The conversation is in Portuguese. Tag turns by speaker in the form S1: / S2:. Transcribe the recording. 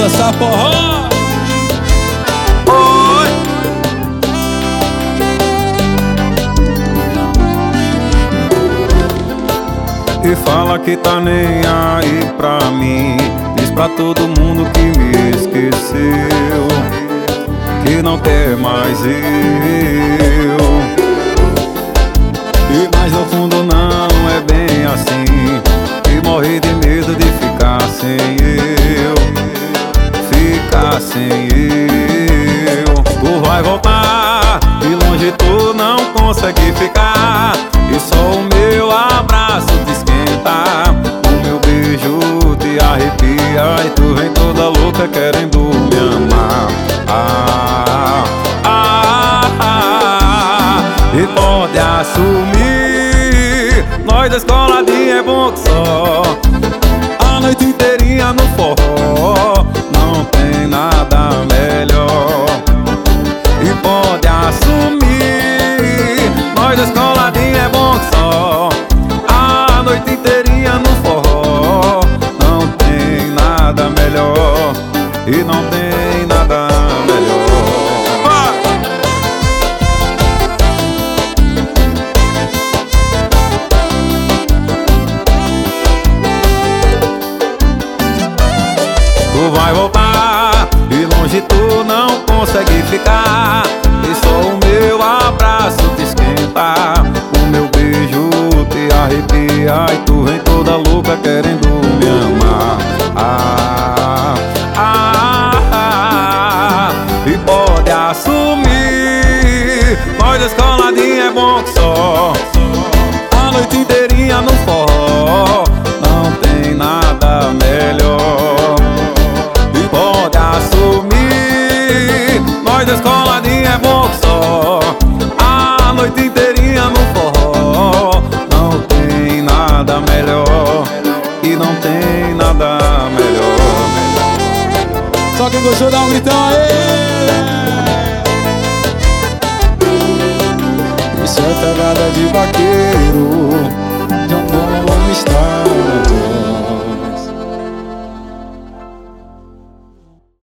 S1: dançar forró.
S2: Oi. E fala que tá nem aí pra mim. Diz pra todo mundo que me esqueceu, que não quer mais eu. E mais no fundo não é bem assim, que morri de medo de ficar sem eu, ficar sem eu. Tu vai voltar, de longe tu não consegue ficar, e só o meu abraço te esquenta, o meu beijo te arrepia, e tu vem toda louca querendo me amar. E pode assumir, nós da escoladinha é bom que só, a noite inteirinha no forró, não tem nada melhor. E pode assumir, nós da escoladinha é bom que só, a noite inteirinha no forró, não tem nada melhor, e não tem nada melhor. Tu vai voltar, e longe tu não consegue ficar, e só o meu abraço te esquenta, o meu beijo te arrepia, e tu vem toda louca querendo me amar. E pode assumir, nós da escoladinha é bom que só, a noite inteirinha no forró, não tem nada melhor. Pode assumir, nós da escoladinha é bom que só, a noite inteirinha no forró, não tem nada melhor, e não tem nada melhor.
S1: Só quem gostou dá um gritão aí. Isso é pegada de vaqueiro, de um bom estado.